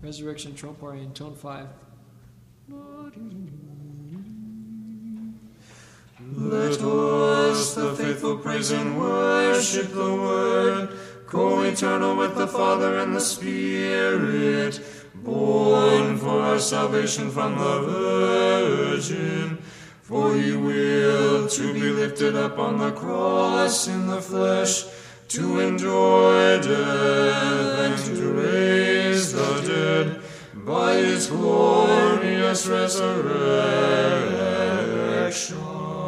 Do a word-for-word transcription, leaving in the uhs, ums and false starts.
Resurrection Tropari in tone five. Let us, the faithful, praise and worship the Word, co-eternal with the Father and the Spirit, born for our salvation from the Virgin. For he willed to be lifted up on the cross in the flesh, to endure death and to raise the dead by his glorious resurrection.